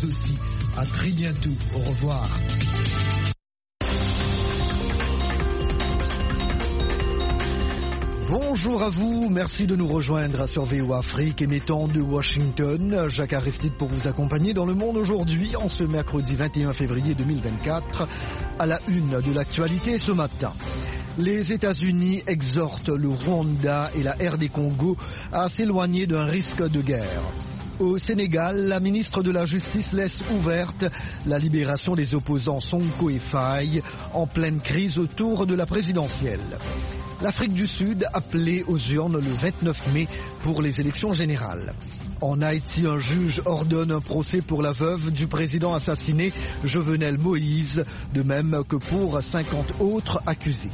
aussi. À très bientôt. Au revoir. Bonjour à vous, merci de nous rejoindre sur VOA Afrique émettant de Washington. Jacques Aristide pour vous accompagner dans le monde aujourd'hui en ce mercredi 21 février 2024 à la une de l'actualité ce matin. Les États-Unis exhortent le Rwanda et la RD Congo à s'éloigner d'un risque de guerre. Au Sénégal, la ministre de la Justice laisse ouverte la libération des opposants Sonko et Faye en pleine crise autour de la présidentielle. L'Afrique du Sud appelée aux urnes le 29 mai pour les élections générales. En Haïti, un juge ordonne un procès pour la veuve du président assassiné Jovenel Moïse, de même que pour 50 autres accusés.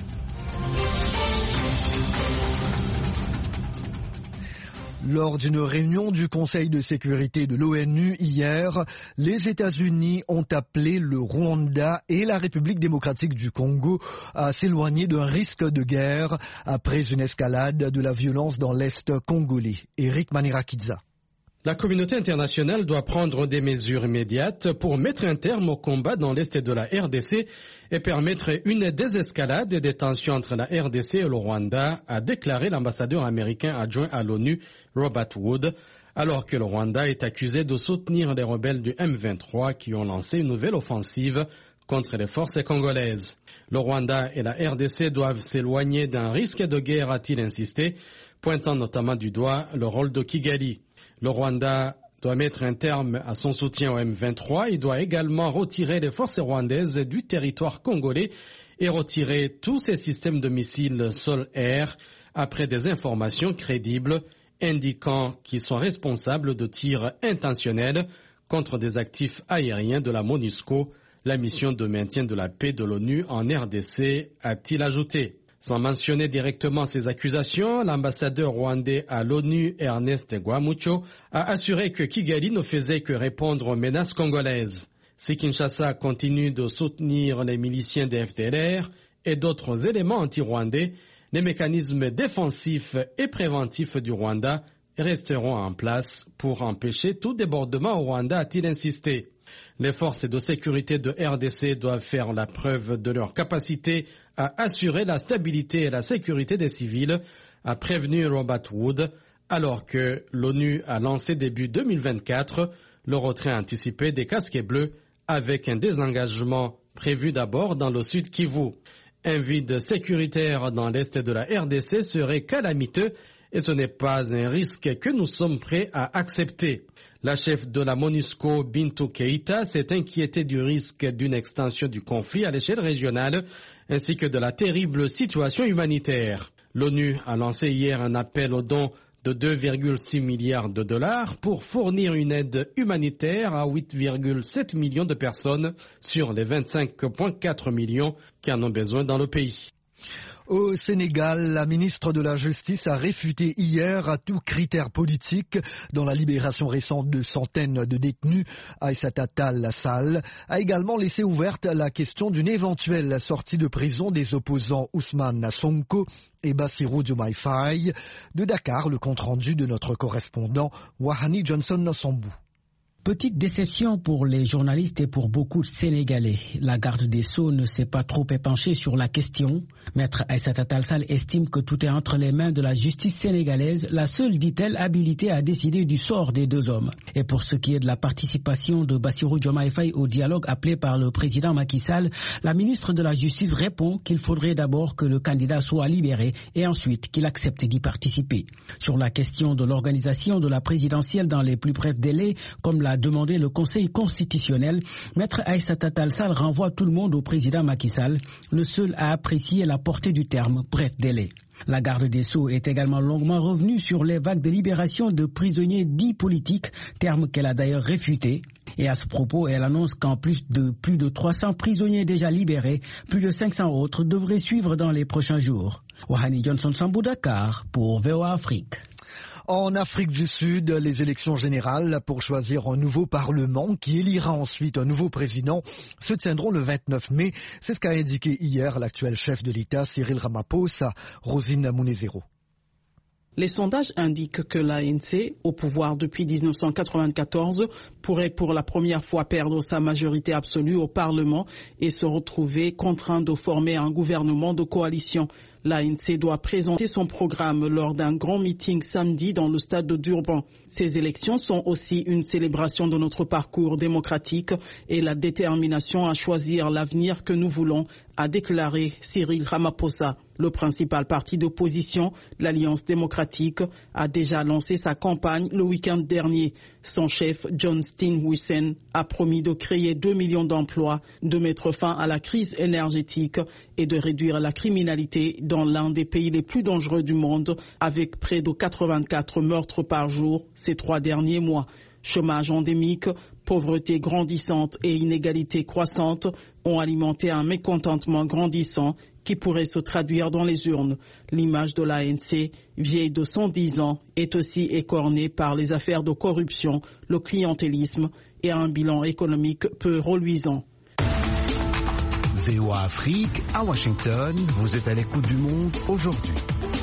Lors d'une réunion du Conseil de sécurité de l'ONU hier, les États-Unis ont appelé le Rwanda et la République démocratique du Congo à s'éloigner d'un risque de guerre après une escalade de la violence dans l'Est congolais. Eric Manirakidza. La communauté internationale doit prendre des mesures immédiates pour mettre un terme au combat dans l'Est de la RDC et permettre une désescalade des tensions entre la RDC et le Rwanda, a déclaré l'ambassadeur américain adjoint à l'ONU, Robert Wood, alors que le Rwanda est accusé de soutenir les rebelles du M23 qui ont lancé une nouvelle offensive contre les forces congolaises. Le Rwanda et la RDC doivent s'éloigner d'un risque de guerre, a-t-il insisté, pointant notamment du doigt le rôle de Kigali. Le Rwanda doit mettre un terme à son soutien au M23. Il doit également retirer les forces rwandaises du territoire congolais et retirer tous ses systèmes de missiles sol-air après des informations crédibles indiquant qu'ils sont responsables de tirs intentionnels contre des actifs aériens de la MONUSCO, la mission de maintien de la paix de l'ONU en RDC, a-t-il ajouté. Sans mentionner directement ces accusations, l'ambassadeur rwandais à l'ONU, Ernest Guamucho, a assuré que Kigali ne faisait que répondre aux menaces congolaises. Si Kinshasa continue de soutenir les miliciens des FDLR et d'autres éléments anti-rwandais, les mécanismes défensifs et préventifs du Rwanda resteront en place pour empêcher tout débordement au Rwanda, a-t-il insisté. Les forces de sécurité de RDC doivent faire la preuve de leur capacité à assurer la stabilité et la sécurité des civils, a prévenu Robert Wood, alors que l'ONU a lancé début 2024 le retrait anticipé des casquets bleus avec un désengagement prévu d'abord dans le sud Kivu. Un vide sécuritaire dans l'est de la RDC serait calamiteux et ce n'est pas un risque que nous sommes prêts à accepter. La chef de la MONUSCO, Bintou Keïta, s'est inquiétée du risque d'une extension du conflit à l'échelle régionale ainsi que de la terrible situation humanitaire. L'ONU a lancé hier un appel aux dons de 2,6 milliards de dollars pour fournir une aide humanitaire à 8,7 millions de personnes sur les 25,4 millions qui en ont besoin dans le pays. Au Sénégal, la ministre de la Justice a réfuté hier tout critère politique dans la libération récente de centaines de détenus. Aïssata Tall Sall a également laissé ouverte la question d'une éventuelle sortie de prison des opposants Ousmane Sonko et Bassirou Diomaye Faye. De Dakar, le compte-rendu de notre correspondant Wahani Johnson-Nossambou. Petite déception pour les journalistes et pour beaucoup de Sénégalais. La garde des Sceaux ne s'est pas trop épanchée sur la question. Maître Aïssata Tall Sall estime que tout est entre les mains de la justice sénégalaise, la seule, dit-elle, habilitée à décider du sort des deux hommes. Et pour ce qui est de la participation de Bassirou Diomaye Faye au dialogue appelé par le président Macky Sall, la ministre de la Justice répond qu'il faudrait d'abord que le candidat soit libéré et ensuite qu'il accepte d'y participer. Sur la question de l'organisation de la présidentielle dans les plus brefs délais, comme l'a demandé le Conseil constitutionnel, Maître Aïssata Tall Sall renvoie tout le monde au président Macky Sall, le seul à apprécier la portée du terme bref délai. La garde des Sceaux est également longuement revenue sur les vagues de libération de prisonniers dits politiques, terme qu'elle a d'ailleurs réfuté. Et à ce propos, elle annonce qu'en plus de 300 prisonniers déjà libérés, plus de 500 autres devraient suivre dans les prochains jours. Wahani Johnson-Sambou, Dakar, pour VOA Afrique. En Afrique du Sud, les élections générales pour choisir un nouveau parlement qui élira ensuite un nouveau président se tiendront le 29 mai. C'est ce qu'a indiqué hier l'actuel chef de l'État, Cyril Ramaphosa, Rosine Munezero. Les sondages indiquent que l'ANC, au pouvoir depuis 1994, pourrait pour la première fois perdre sa majorité absolue au Parlement et se retrouver contraint de former un gouvernement de coalition. L'ANC doit présenter son programme lors d'un grand meeting samedi dans le stade de Durban. Ces élections sont aussi une célébration de notre parcours démocratique et la détermination à choisir l'avenir que nous voulons, a déclaré Cyril Ramaphosa. Le principal parti d'opposition, l'Alliance démocratique, a déjà lancé sa campagne le week-end dernier. Son chef, John Steenhuisen, a promis de créer 2 millions d'emplois, de mettre fin à la crise énergétique et de réduire la criminalité dans l'un des pays les plus dangereux du monde, avec près de 84 meurtres par jour ces 3 derniers mois. Chômage endémique, pauvreté grandissante et inégalités croissantes ont alimenté un mécontentement grandissant qui pourrait se traduire dans les urnes. L'image de l'ANC, vieille de 110 ans, est aussi écornée par les affaires de corruption, le clientélisme et un bilan économique peu reluisant. VOA Afrique, à Washington, vous êtes à l'écoute du monde aujourd'hui.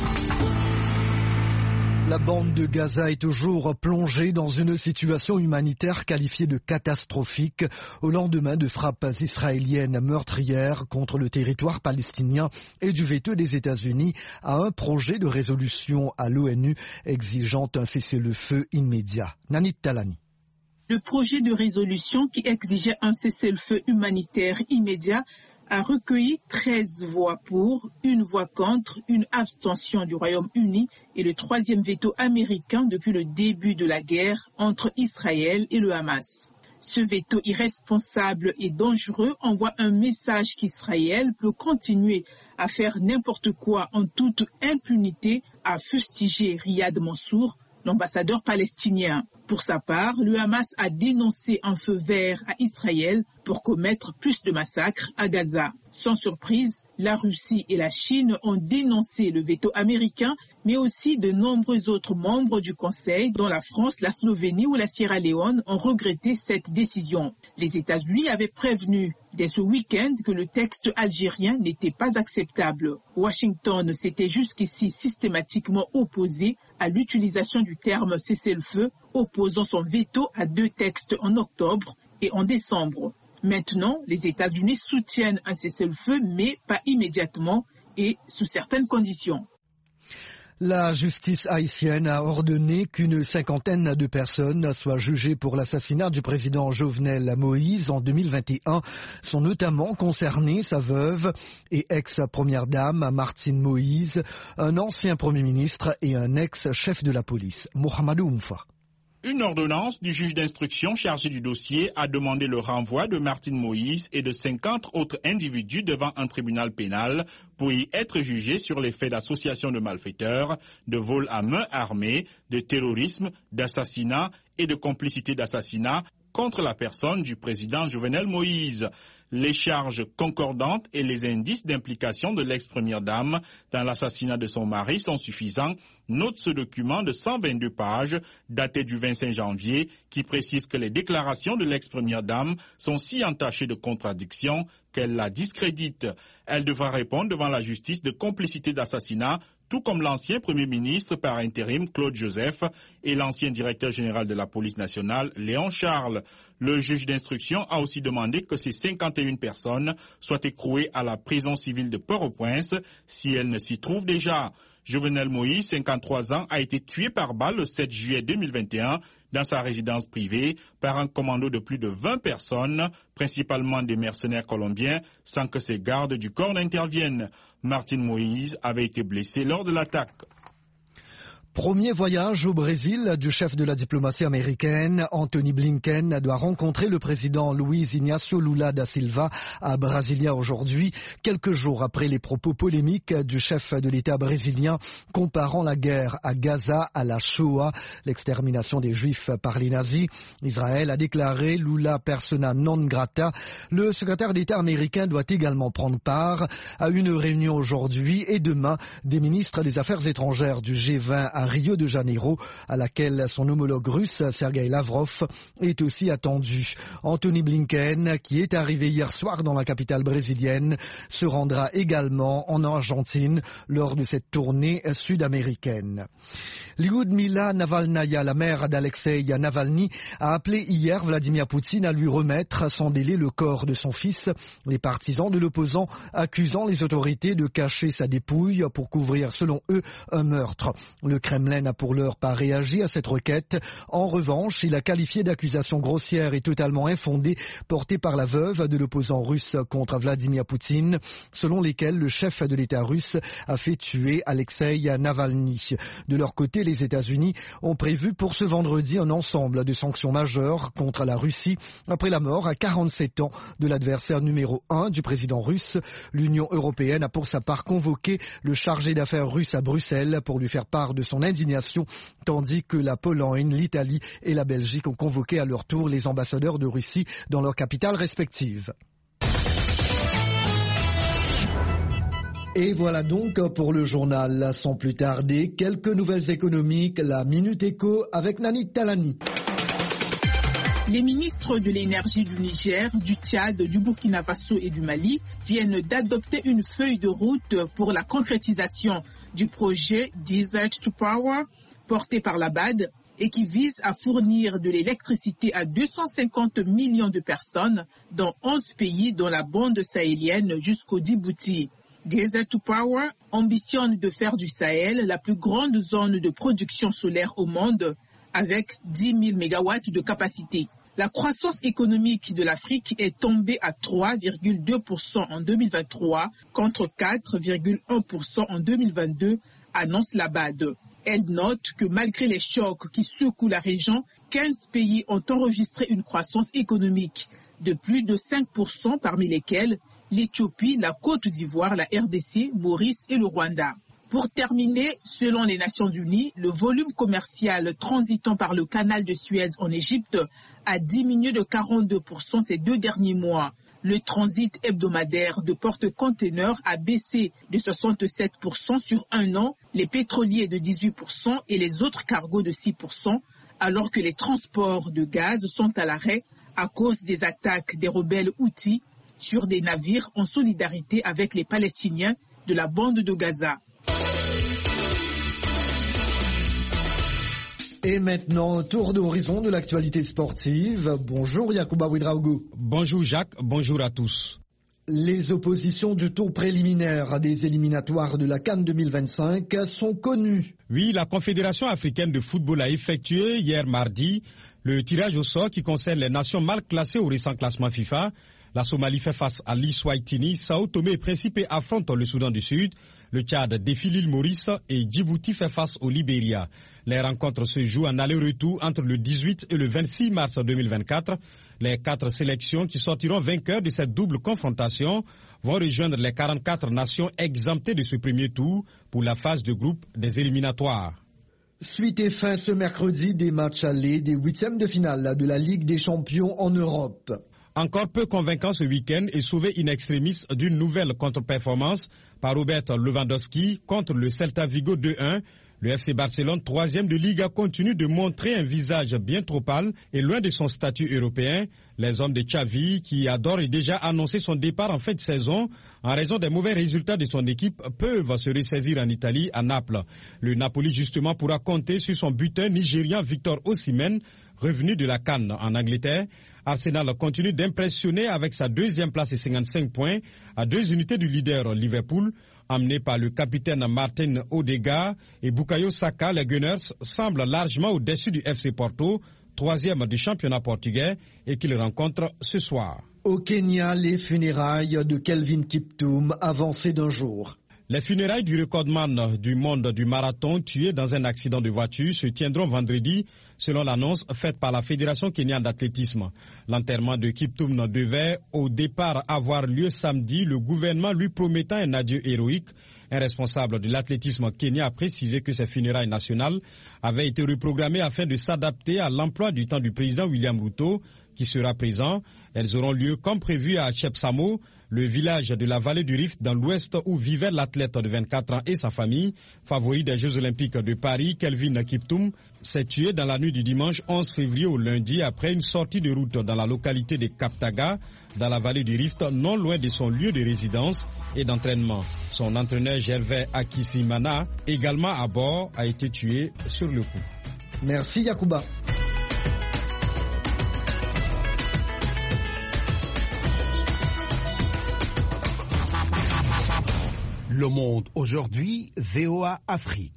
La bande de Gaza est toujours plongée dans une situation humanitaire qualifiée de catastrophique au lendemain de frappes israéliennes meurtrières contre le territoire palestinien et du veto des États-Unis à un projet de résolution à l'ONU exigeant un cessez-le-feu immédiat. Nanit Talani. Le projet de résolution qui exigeait un cessez-le-feu humanitaire immédiat a recueilli 13 voix pour, 1 voix contre, une abstention du Royaume-Uni et le 3e veto américain depuis le début de la guerre entre Israël et le Hamas. Ce veto irresponsable et dangereux envoie un message qu'Israël peut continuer à faire n'importe quoi en toute impunité, a fustigé Riyad Mansour, l'ambassadeur palestinien. Pour sa part, le Hamas a dénoncé un feu vert à Israël pour commettre plus de massacres à Gaza. Sans surprise, la Russie et la Chine ont dénoncé le veto américain, mais aussi de nombreux autres membres du Conseil, dont la France, la Slovénie ou la Sierra Leone, ont regretté cette décision. Les États-Unis avaient prévenu dès ce week-end que le texte algérien n'était pas acceptable. Washington s'était jusqu'ici systématiquement opposé à l'utilisation du terme cessez-le-feu, opposant son veto à 2 textes en octobre et en décembre. Maintenant, les États-Unis soutiennent un cessez-le-feu, mais pas immédiatement et sous certaines conditions. La justice haïtienne a ordonné qu'une 50aine de personnes soient jugées pour l'assassinat du président Jovenel Moïse en 2021. Sont notamment concernées sa veuve et ex-première dame Martine Moïse, un ancien premier ministre et un ex-chef de la police, Mohamedou Oumfa. Une ordonnance du juge d'instruction chargé du dossier a demandé le renvoi de Martine Moïse et de 50 autres individus devant un tribunal pénal pour y être jugés sur les faits d'association de malfaiteurs, de vol à main armée, de terrorisme, d'assassinat et de complicité d'assassinat contre la personne du président Jovenel Moïse. Les charges concordantes et les indices d'implication de l'ex-première dame dans l'assassinat de son mari sont suffisants, note ce document de 122 pages daté du 25 janvier qui précise que les déclarations de l'ex-première dame sont si entachées de contradictions qu'elle la discrédite. Elle devra répondre devant la justice de complicité d'assassinat, tout comme l'ancien Premier ministre par intérim Claude Joseph et l'ancien directeur général de la police nationale Léon Charles. Le juge d'instruction a aussi demandé que ces 51 personnes soient écrouées à la prison civile de Port-au-Prince si elles ne s'y trouvent déjà. Jovenel Moïse, 53 ans, a été tué par balle le 7 juillet 2021 dans sa résidence privée par un commando de plus de 20 personnes, principalement des mercenaires colombiens, sans que ses gardes du corps n'interviennent. Martine Moïse avait été blessée lors de l'attaque. Premier voyage au Brésil du chef de la diplomatie américaine, Anthony Blinken, doit rencontrer le président Luiz Inácio Lula da Silva à Brasilia aujourd'hui, quelques jours après les propos polémiques du chef de l'État brésilien comparant la guerre à Gaza à la Shoah, l'extermination des Juifs par les nazis. Israël a déclaré Lula persona non grata. Le secrétaire d'État américain doit également prendre part à une réunion aujourd'hui et demain des ministres des Affaires étrangères du G20 à Rio de Janeiro, à laquelle son homologue russe, Sergei Lavrov, est aussi attendu. Anthony Blinken, qui est arrivé hier soir dans la capitale brésilienne, se rendra également en Argentine lors de cette tournée sud-américaine. Lyudmila Navalnaya, la mère d'Alexei Navalny, a appelé hier Vladimir Poutine à lui remettre sans délai le corps de son fils. Les partisans de l'opposant accusant les autorités de cacher sa dépouille pour couvrir, selon eux, un meurtre. Le Kremlin n'a pour l'heure pas réagi à cette requête. En revanche, il a qualifié d'accusation grossière et totalement infondée portée par la veuve de l'opposant russe contre Vladimir Poutine, selon lesquelles le chef de l'État russe a fait tuer Alexei Navalny. De leur côté, les États-Unis ont prévu pour ce vendredi un ensemble de sanctions majeures contre la Russie après la mort à 47 ans de l'adversaire numéro 1 du président russe. L'Union européenne a pour sa part convoqué le chargé d'affaires russe à Bruxelles pour lui faire part de son indignation, tandis que la Pologne, l'Italie et la Belgique ont convoqué à leur tour les ambassadeurs de Russie dans leurs capitales respectives. Et voilà donc pour le journal. Sans plus tarder, quelques nouvelles économiques, la Minute Éco avec Nani Talani. Les ministres de l'énergie du Niger, du Tchad, du Burkina Faso et du Mali viennent d'adopter une feuille de route pour la concrétisation du projet Desert to Power porté par la BAD et qui vise à fournir de l'électricité à 250 millions de personnes dans 11 pays dans la bande sahélienne jusqu'au Djibouti. Desert to Power ambitionne de faire du Sahel la plus grande zone de production solaire au monde avec 10 000 mégawatts de capacité. La croissance économique de l'Afrique est tombée à 3,2% en 2023 contre 4,1% en 2022, annonce la BAD. Elle note que malgré les chocs qui secouent la région, 15 pays ont enregistré une croissance économique de plus de 5%, parmi lesquels l'Éthiopie, la Côte d'Ivoire, la RDC, Maurice et le Rwanda. Pour terminer, selon les Nations Unies, le volume commercial transitant par le canal de Suez en Égypte a diminué de 42% ces 2 derniers mois. Le transit hebdomadaire de porte-conteneurs a baissé de 67% sur un an, les pétroliers de 18% et les autres cargos de 6%, alors que les transports de gaz sont à l'arrêt à cause des attaques des rebelles Houthis sur des navires en solidarité avec les Palestiniens de la bande de Gaza. Et maintenant, tour d'horizon de l'actualité sportive. Bonjour Yacouba Ouedraogo. Bonjour Jacques, bonjour à tous. Les oppositions du tour préliminaire des éliminatoires de la CAN 2025 sont connues. Oui, la Confédération africaine de football a effectué hier mardi le tirage au sort qui concerne les nations mal classées au récent classement FIFA. La Somalie fait face à l'Eswatini, Sao Tomé et Principe affrontent le Soudan du Sud, le Tchad défie l'île Maurice et Djibouti fait face au Libéria. Les rencontres se jouent en aller-retour entre le 18 et le 26 mars 2024. Les 4 sélections qui sortiront vainqueurs de cette double confrontation vont rejoindre les 44 nations exemptées de ce premier tour pour la phase de groupe des éliminatoires. Suite et fin ce mercredi des matchs allés des 8e de finale de la Ligue des champions en Europe. Encore peu convaincant ce week-end et sauvé in extremis d'une nouvelle contre-performance par Robert Lewandowski contre le Celta Vigo 2-1. Le FC Barcelone, 3e de Liga, continue de montrer un visage bien trop pâle et loin de son statut européen. Les hommes de Xavi, qui a d'ores et déjà annoncé son départ en fin de saison en raison des mauvais résultats de son équipe, peuvent se ressaisir en Italie, à Naples. Le Napoli, justement, pourra compter sur son buteur nigérian Victor Osimhen, revenu de la CAN en Angleterre. Arsenal continue d'impressionner avec sa 2e place et 55 points à 2 unités du leader Liverpool. Amené par le capitaine Martin Odegaard et Bukayo Saka, les Gunners semblent largement au-dessus du FC Porto, 3e du championnat portugais et qu'ils rencontrent ce soir. Au Kenya, les funérailles de Kelvin Kiptum avancées d'un jour. Les funérailles du recordman du monde du marathon tué dans un accident de voiture se tiendront vendredi, selon l'annonce faite par la Fédération kenyane d'athlétisme. L'enterrement de Kiptum devait au départ avoir lieu samedi, le gouvernement lui promettant un adieu héroïque. Un responsable de l'athlétisme kenyan a précisé que ces funérailles nationales avaient été reprogrammées afin de s'adapter à l'emploi du temps du président William Ruto, qui sera présent. Elles auront lieu comme prévu à Chepsamo, le village de la vallée du Rift dans l'ouest où vivait l'athlète de 24 ans et sa famille. Favori des Jeux Olympiques de Paris, Kelvin Kiptoum s'est tué dans la nuit du dimanche 11 février au lundi après une sortie de route dans la localité de Kaptaga, dans la vallée du Rift, non loin de son lieu de résidence et d'entraînement. Son entraîneur Gervais Akisimana, également à bord, a été tué sur le coup. Merci Yacouba. Le Monde aujourd'hui, VOA Afrique.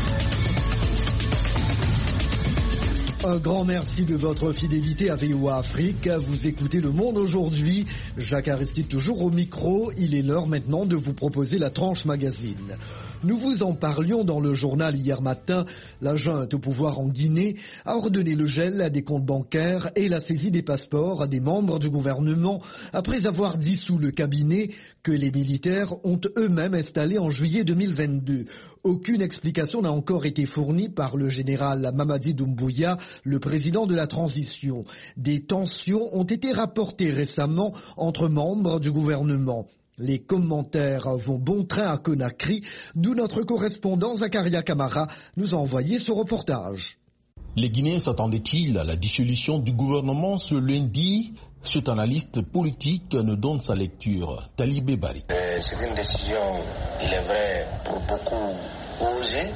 Un grand merci de votre fidélité à VOA Afrique. Vous écoutez Le Monde aujourd'hui. Jacques Aristide toujours au micro. Il est l'heure maintenant de vous proposer la tranche magazine. Nous vous en parlions dans le journal hier matin. La junte au pouvoir en Guinée a ordonné le gel des comptes bancaires et la saisie des passeports des membres du gouvernement après avoir dissous le cabinet que les militaires ont eux-mêmes installé en juillet 2022. Aucune explication n'a encore été fournie par le général Mamadi Doumbouya, le président de la transition. Des tensions ont été rapportées récemment entre membres du gouvernement. Les commentaires vont bon train à Conakry, d'où notre correspondant Zakaria Kamara nous a envoyé ce reportage. Les Guinéens s'attendaient-ils à la dissolution du gouvernement ce lundi? Cet analyste politique nous donne sa lecture. Talibé Bari. C'est une décision, il est vrai, pour beaucoup osée,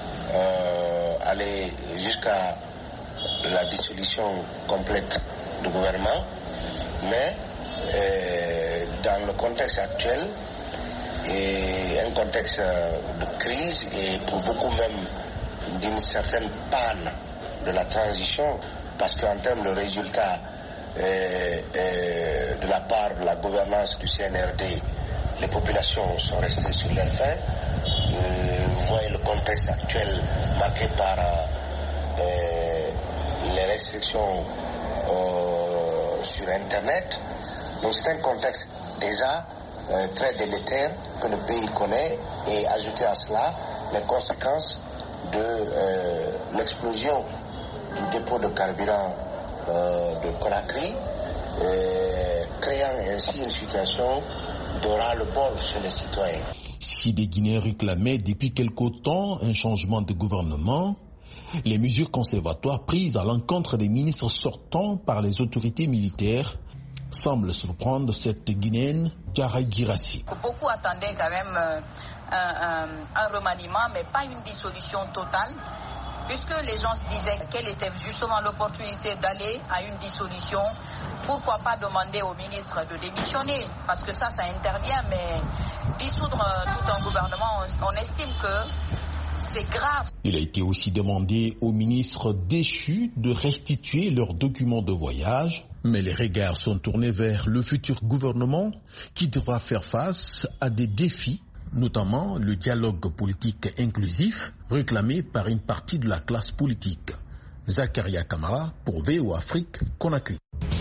aller jusqu'à la dissolution complète du gouvernement, mais dans le contexte actuel, et un contexte de crise et pour beaucoup même d'une certaine panne de la transition, parce qu'en termes de résultats de la part de la gouvernance du CNRD, les populations sont restées sur leur faim. Vous voyez le contexte actuel marqué par les restrictions sur Internet. Donc c'est un contexte déjà très délétère que le pays connaît, et ajouter à cela les conséquences de l'explosion du dépôt de carburant de Conakry, créant ainsi une situation de ras-le-bol chez les citoyens. Si des Guinéens réclamaient depuis quelque temps un changement de gouvernement, les mesures conservatoires prises à l'encontre des ministres sortants par les autorités militaires semblent surprendre cette Guinéenne, Diarra Girassi. Beaucoup attendaient quand même un remaniement, mais pas une dissolution totale, puisque les gens se disaient quelle était justement l'opportunité d'aller à une dissolution. Pourquoi pas demander au ministre de démissionner? Parce que ça intervient, mais dissoudre tout un gouvernement, on estime que c'est grave. Il a été aussi demandé aux ministres déchus de restituer leurs documents de voyage, mais les regards sont tournés vers le futur gouvernement qui devra faire face à des défis, notamment le dialogue politique inclusif réclamé par une partie de la classe politique. Zakaria Kamara pour VOA Afrique, Conakry.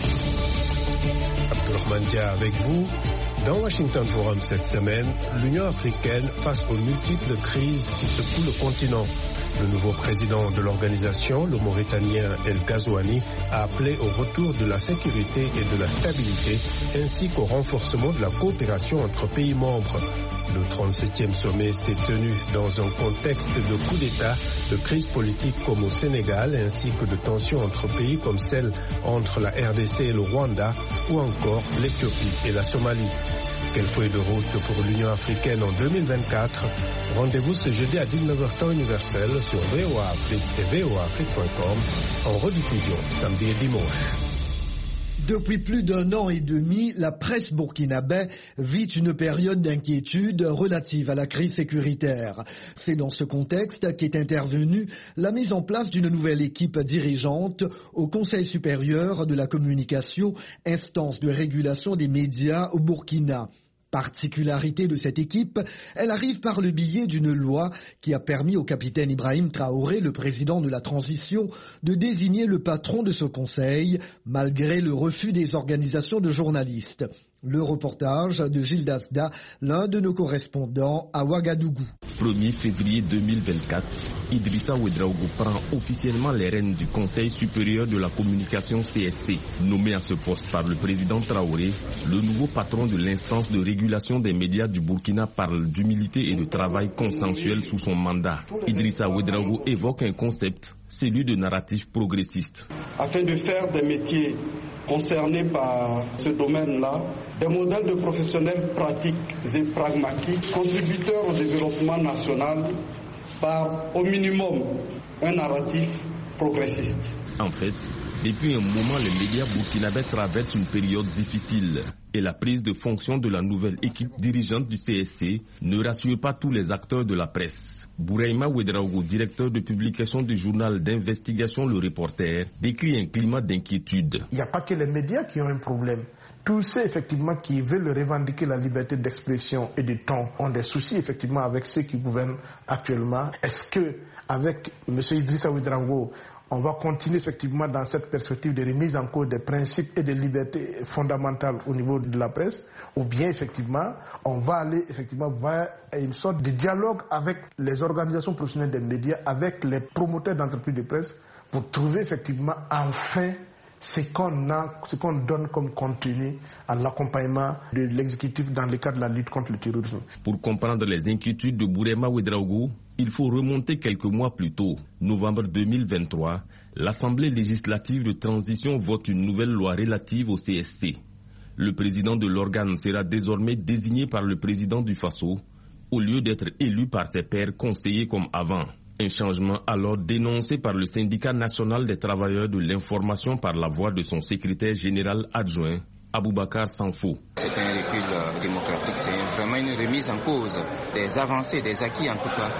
Abdourahmane Dia avec vous. Dans Washington Forum cette semaine, l'Union africaine face aux multiples crises qui secouent le continent. Le nouveau président de l'organisation, le Mauritanien El Ghazouani, a appelé au retour de la sécurité et de la stabilité, ainsi qu'au renforcement de la coopération entre pays membres. Le 37e sommet s'est tenu dans un contexte de coup d'État, de crise politique comme au Sénégal, ainsi que de tensions entre pays comme celle entre la RDC et le Rwanda, ou encore l'Éthiopie et la Somalie. Quelle feuille de route pour l'Union africaine en 2024? Rendez-vous ce jeudi à 19h temps universel sur VOA Afrique et voaafrique.com, en rediffusion samedi et dimanche. Depuis plus d'un an et demi, la presse burkinabé vit une période d'inquiétude relative à la crise sécuritaire. C'est dans ce contexte qu'est intervenue la mise en place d'une nouvelle équipe dirigeante au Conseil supérieur de la communication, instance de régulation des médias au Burkina. Particularité de cette équipe, elle arrive par le biais d'une loi qui a permis au capitaine Ibrahim Traoré, le président de la transition, de désigner le patron de ce conseil, malgré le refus des organisations de journalistes. Le reportage de Gilles Dasda, l'un de nos correspondants à Ouagadougou. 1er février 2024, Idrissa Ouedraogo prend officiellement les rênes du Conseil supérieur de la communication CSC. Nommé à ce poste par le président Traoré, le nouveau patron de l'instance de régulation des médias du Burkina parle d'humilité et de travail consensuel sous son mandat. Idrissa Ouedraogo évoque un concept, celui de narratif progressiste. Afin de faire des métiers concernés par ce domaine-là, des modèles de professionnels pratiques et pragmatiques, contributeurs au développement national par au minimum un narratif progressiste. En fait, depuis un moment, les médias burkinabés traversent une période difficile et la prise de fonction de la nouvelle équipe dirigeante du CSC ne rassure pas tous les acteurs de la presse. Bouraïma Ouedraogo, directeur de publication du journal d'investigation Le Reporter, décrit un climat d'inquiétude. Il n'y a pas que les médias qui ont un problème. Tous ceux effectivement qui veulent revendiquer la liberté d'expression et de ton ont des soucis effectivement avec ceux qui gouvernent actuellement. Est-ce que avec M. Idrissa Ouedraogo, on va continuer effectivement dans cette perspective de remise en cause des principes et des libertés fondamentales au niveau de la presse, ou bien effectivement on va aller effectivement vers une sorte de dialogue avec les organisations professionnelles des médias, avec les promoteurs d'entreprises de presse, pour trouver effectivement enfin ce qu'on donne comme contenu à l'accompagnement de l'exécutif dans le cadre de la lutte contre le terrorisme. Pour comprendre les inquiétudes de Bouraïma Ouedraogo, il faut remonter quelques mois plus tôt. Novembre 2023, l'Assemblée législative de transition vote une nouvelle loi relative au CSC. Le président de l'organe sera désormais désigné par le président du Faso, au lieu d'être élu par ses pairs conseillers comme avant. Un changement alors dénoncé par le syndicat national des travailleurs de l'information par la voix de son secrétaire général adjoint, Aboubacar Sanfo. C'est un recul démocratique, c'est vraiment une remise en cause des avancées, des acquis en tout cas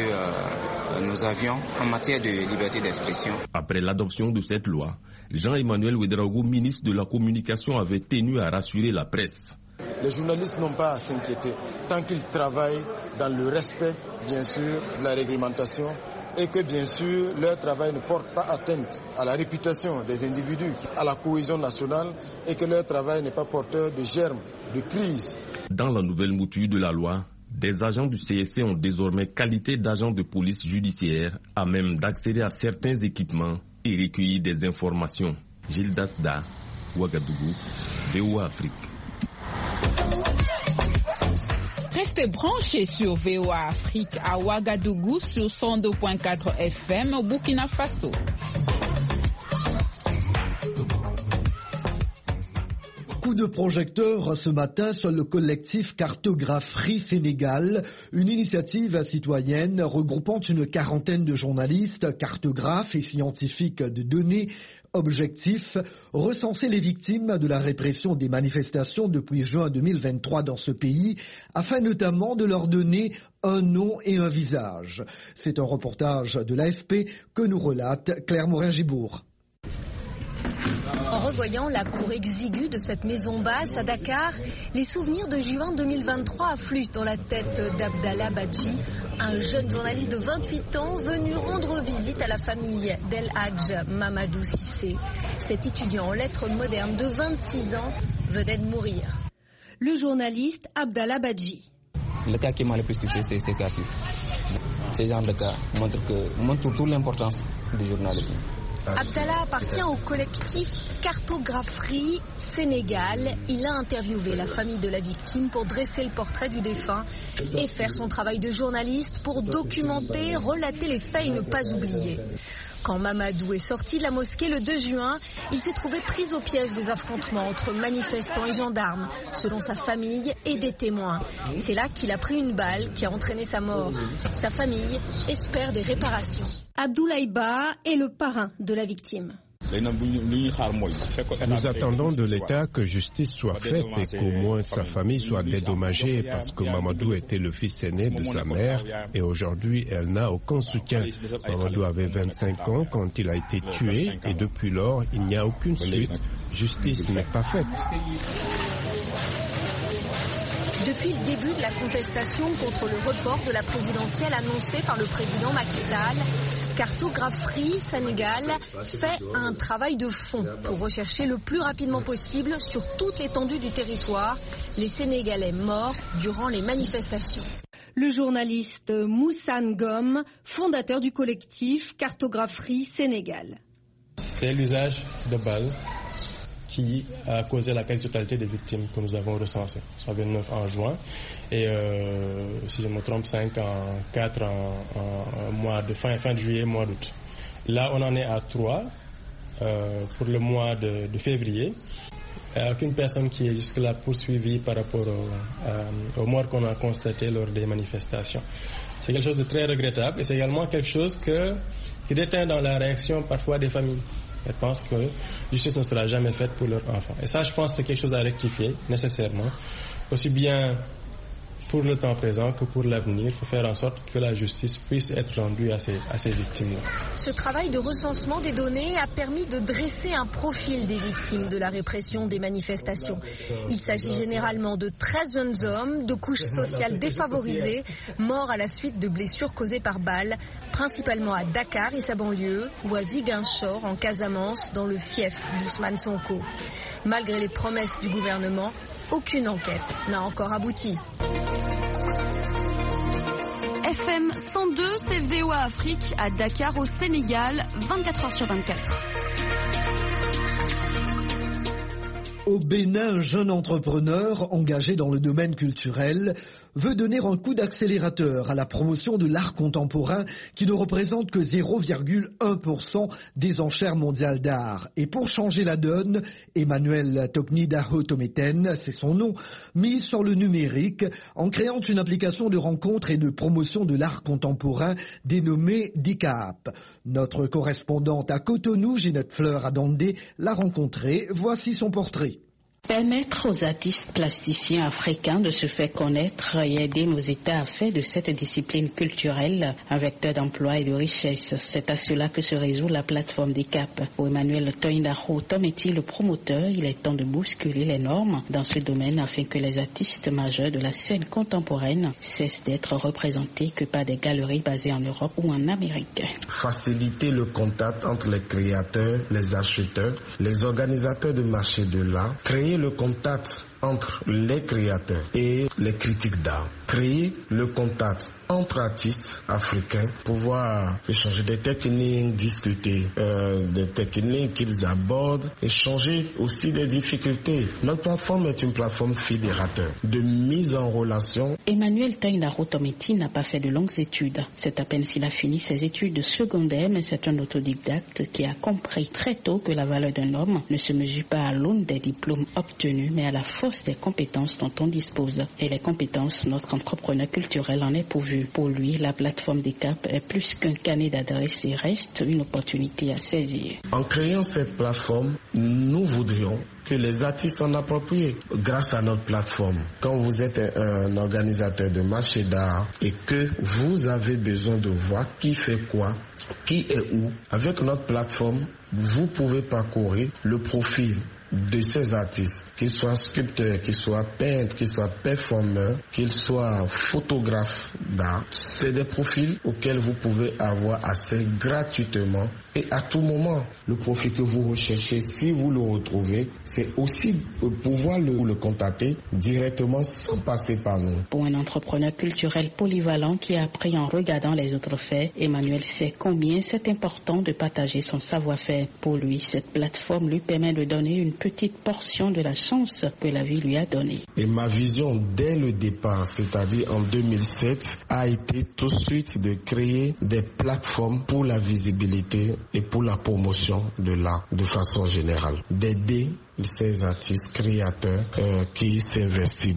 que nous avions en matière de liberté d'expression. Après l'adoption de cette loi, Jean-Emmanuel Ouedraogo, ministre de la Communication, avait tenu à rassurer la presse. Les journalistes n'ont pas à s'inquiéter tant qu'ils travaillent dans le respect, bien sûr, de la réglementation et que, bien sûr, leur travail ne porte pas atteinte à la réputation des individus, à la cohésion nationale et que leur travail n'est pas porteur de germes, de crise. Dans la nouvelle mouture de la loi, des agents du CSC ont désormais qualité d'agents de police judiciaire à même d'accéder à certains équipements et recueillir des informations. Gilles Dasda, Ouagadougou, VOA Afrique. Restez branchés sur VOA Afrique à Ouagadougou sur 102.4 FM au Burkina Faso. Coup de projecteur ce matin sur le collectif Cartographerie Sénégal, une initiative citoyenne regroupant une quarantaine de journalistes, cartographes et scientifiques de données. Objectif, recenser les victimes de la répression des manifestations depuis juin 2023 dans ce pays, afin notamment de leur donner un nom et un visage. C'est un reportage de l'AFP que nous relate Claire Morin-Gibourg. En revoyant la cour exiguë de cette maison basse à Dakar, les souvenirs de juin 2023 affluent dans la tête d'Abdallah Badji, un jeune journaliste de 28 ans venu rendre visite à la famille d'El Hadj Mamadou Cissé. Cet étudiant en lettres modernes de 26 ans venait de mourir. Le journaliste Abdallah Badji. Le cas qui m'a le plus touché, c'est ce cas-ci. Ces genres de cas montrent toute l'importance du journalisme. Abdallah appartient au collectif Cartographerie Sénégal. Il a interviewé la famille de la victime pour dresser le portrait du défunt et faire son travail de journaliste pour documenter, relater les faits et ne pas oublier. Quand Mamadou est sorti de la mosquée le 2 juin, il s'est trouvé pris au piège des affrontements entre manifestants et gendarmes, selon sa famille et des témoins. C'est là qu'il a pris une balle qui a entraîné sa mort. Sa famille espère des réparations. Abdoulaye Ba est le parrain de la victime. Nous attendons de l'État que justice soit faite et qu'au moins sa famille soit dédommagée parce que Mamadou était le fils aîné de sa mère et aujourd'hui elle n'a aucun soutien. Mamadou avait 25 ans quand il a été tué et depuis lors il n'y a aucune suite. Justice n'est pas faite. Depuis le début de la contestation contre le report de la présidentielle annoncée par le président Macky Sall, Cartographie Sénégal fait un travail de fond pour rechercher le plus rapidement possible sur toute l'étendue du territoire les Sénégalais morts durant les manifestations. Le journaliste Moussa Ngom, fondateur du collectif Cartographie Sénégal. C'est l'usage de balles qui a causé la quasi-totalité des victimes que nous avons recensées, soit 29 en juin et si je ne me trompe 5 en 4 en mois de fin de juillet, mois d'août. Là on en est à 3 pour le mois de février. Il n'y a aucune personne qui est jusque-là poursuivie par rapport aux morts qu'on a constatées lors des manifestations. C'est quelque chose de très regrettable et c'est également quelque chose qui déteint dans la réaction parfois des familles. Elles pensent que justice ne sera jamais faite pour leurs enfants. Et ça, je pense que c'est quelque chose à rectifier nécessairement, aussi bien pour le temps présent que pour l'avenir. Il faut faire en sorte que la justice puisse être rendue à ces victimes-là. Ce travail de recensement des données a permis de dresser un profil des victimes de la répression des manifestations. Il s'agit généralement de 13 jeunes hommes de couches sociales défavorisées, morts à la suite de blessures causées par balles, principalement à Dakar et sa banlieue, ou à Ziguinchor en Casamance, dans le fief d'Ousmane Sonko. Malgré les promesses du gouvernement, aucune enquête n'a encore abouti. FM 102, c'est VOA Afrique à Dakar au Sénégal, 24h sur 24. Au Bénin, un jeune entrepreneur engagé dans le domaine culturel veut donner un coup d'accélérateur à la promotion de l'art contemporain qui ne représente que 0,1% des enchères mondiales d'art. Et pour changer la donne, Emmanuel Toknidaho Tometen, c'est son nom, mise sur le numérique en créant une application de rencontre et de promotion de l'art contemporain dénommée DICAP. Notre correspondante à Cotonou, Ginette Fleur Adandé, l'a rencontrée. Voici son portrait. Permettre aux artistes plasticiens africains de se faire connaître et aider nos États à faire de cette discipline culturelle un vecteur d'emploi et de richesse. C'est à cela que se résout la plateforme DICAP. Pour Emmanuel Toknidaho Tometen, le promoteur, il est temps de bousculer les normes dans ce domaine afin que les artistes majeurs de la scène contemporaine cessent d'être représentés que par des galeries basées en Europe ou en Amérique. Faciliter le contact entre les créateurs, les acheteurs, les organisateurs de marché de l'art, créer le contact entre les créateurs et les critiques d'art. Créer le contact entre artistes africains, pouvoir échanger des techniques, discuter des techniques qu'ils abordent, échanger aussi des difficultés. Notre plateforme est une plateforme fédérateur de mise en relation. Emmanuel Toknidaho Tometen n'a pas fait de longues études. C'est à peine s'il a fini ses études secondaires, mais c'est un autodidacte qui a compris très tôt que la valeur d'un homme ne se mesure pas à l'aune des diplômes obtenus, mais à la force des compétences dont on dispose. Et les compétences, notre entrepreneur culturel en est pourvu. Pour lui, la plateforme DICAP est plus qu'un carnet d'adresses et reste une opportunité à saisir. En créant cette plateforme, nous voudrions que les artistes s'en approprient grâce à notre plateforme. Quand vous êtes un organisateur de marché d'art et que vous avez besoin de voir qui fait quoi, qui est où, avec notre plateforme, vous pouvez parcourir le profil de ces artistes, qu'ils soient sculpteurs, qu'ils soient peintres, qu'ils soient performeurs, qu'ils soient photographes d'art. C'est des profils auxquels vous pouvez avoir accès gratuitement et à tout moment. Le profil que vous recherchez, si vous le retrouvez, c'est aussi pouvoir le contacter directement sans passer par nous. Pour un entrepreneur culturel polyvalent qui a appris en regardant les autres faire, Emmanuel sait combien c'est important de partager son savoir-faire. Pour lui, cette plateforme lui permet de donner une petite portion de la chance que la vie lui a donnée. Et ma vision dès le départ, c'est-à-dire en 2007, a été tout de suite de créer des plateformes pour la visibilité et pour la promotion de l'art de façon générale. D'aider ces artistes créateurs qui s'investissent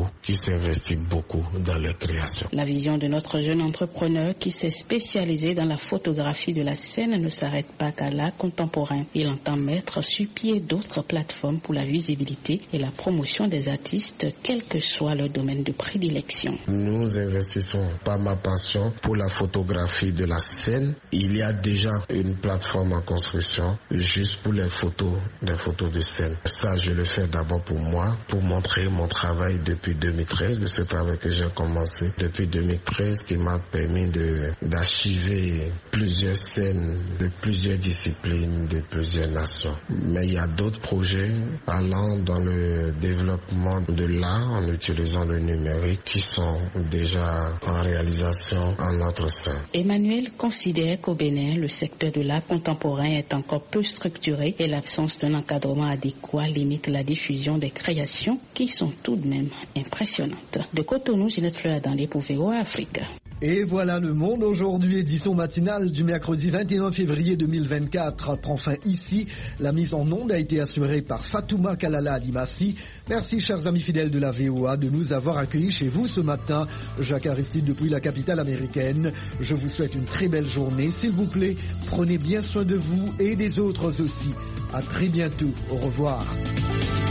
beaucoup dans leur création. La vision de notre jeune entrepreneur qui s'est spécialisé dans la photographie de la scène ne s'arrête pas qu'à l'art contemporain. Il entend mettre sur pied d'autres plateforme pour la visibilité et la promotion des artistes, quel que soit leur domaine de prédilection. Nous investissons par ma passion pour la photographie de la scène. Il y a déjà une plateforme en construction juste pour les photos de scène. Ça, je le fais d'abord pour moi, pour montrer mon travail depuis 2013, de ce travail que j'ai commencé depuis 2013 qui m'a permis d'archiver plusieurs scènes de plusieurs disciplines, de plusieurs nations. Mais il y a d'autres projets allant dans le développement de l'art en utilisant le numérique qui sont déjà en réalisation en notre sein. Emmanuel considère qu'au Bénin, le secteur de l'art contemporain est encore peu structuré et l'absence d'un encadrement adéquat limite la diffusion des créations qui sont tout de même impressionnantes. De Cotonou, Ginette Fleur-Adandé pour VOA Afrique. Et voilà, Le Monde aujourd'hui, édition matinale du mercredi 21 février 2024 prend fin ici. La mise en onde a été assurée par Fatouma Kalala Adimassi. Merci chers amis fidèles de la VOA de nous avoir accueillis chez vous ce matin. Jacques Aristide depuis la capitale américaine. Je vous souhaite une très belle journée. S'il vous plaît, prenez bien soin de vous et des autres aussi. À très bientôt. Au revoir.